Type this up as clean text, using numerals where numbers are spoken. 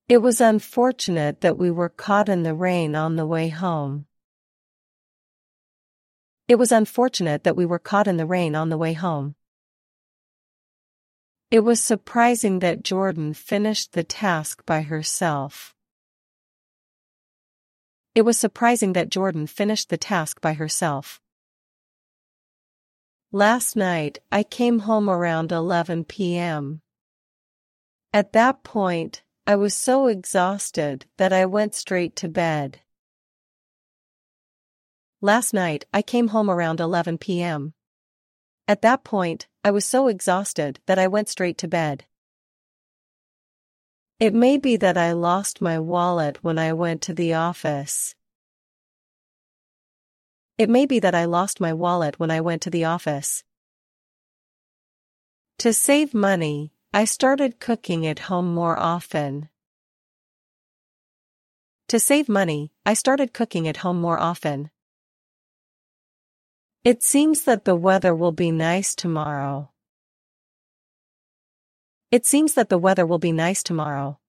It was unfortunate that we were caught in the rain on the way home. It was unfortunate that we were caught in the rain on the way home. It was surprising that Jordan finished the task by herself. It was surprising that Jordan finished the task by herself. Last night, I came home around 11 p.m. At that point, I was so exhausted that I went straight to bed. Last night, I came home around 11 p.m. At that point, I was so exhausted that I went straight to bed. It may be that I lost my wallet when I went to the office. It may be that I lost my wallet when I went to the office. To save money, I started cooking at home more often. To save money, I started cooking at home more often. It seems that the weather will be nice tomorrow. It seems that the weather will be nice tomorrow.